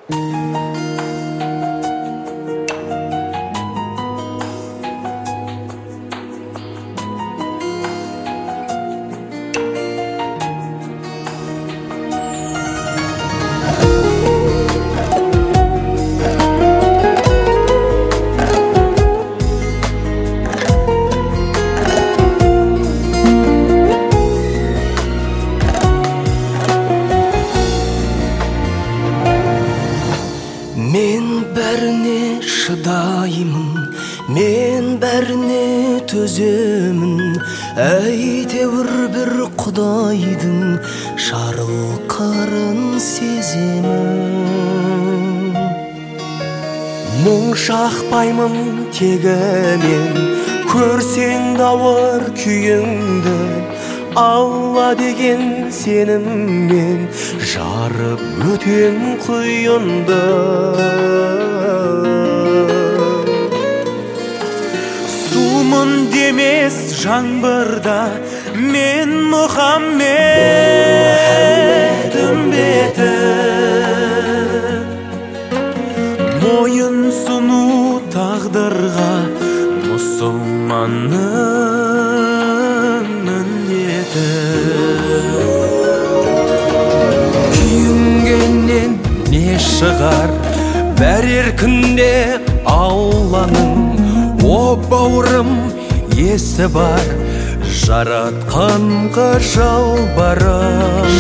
Мен бәріне шыдаймын, мен бәріне төземін. Әйтеуір бір Құдайдың жарылқарын сеземін. Мұң шақпаймын тегі мен, көрсең ауыр күйіңді. Алла деген сеніммен жарып өтем құйынды. Сумын демес жаңбырда мен Мұхаммед үмбеті. Мойын сұну тағдырға мұсылманның міндеті. Күйінгеннен не шығар, бәрер күнде Алланың. О бауырым, есі бар, жаратқанға жалбарам.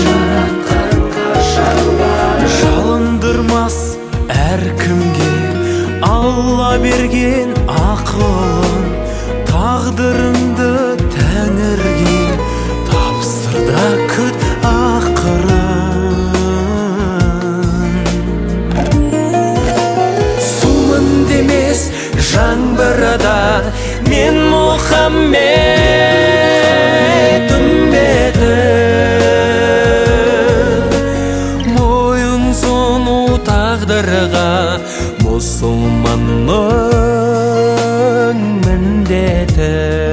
Жалындырмас әркімге Алла берген ақылын. Тағдырыңды Тәңірге тапсыр да күт ақырын. Сумын демес жаңбырда мен Мұхаммед үмбеті. Мойын сұну тағдырға мұсылманның міндеті.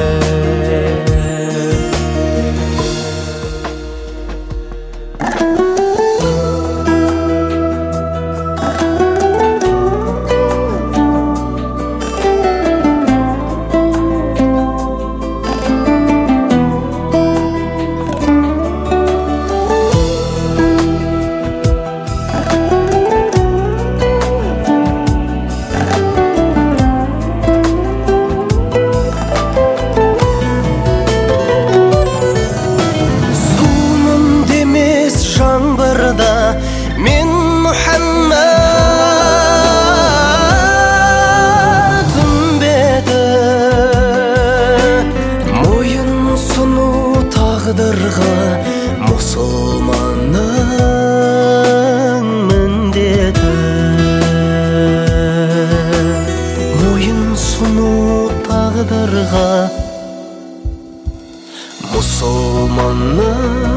Мен Мұхаммед үмбеті. Мойын сұну тағдырға мұсылманның міндеті. Мойын сұну тағдырға мұсылманның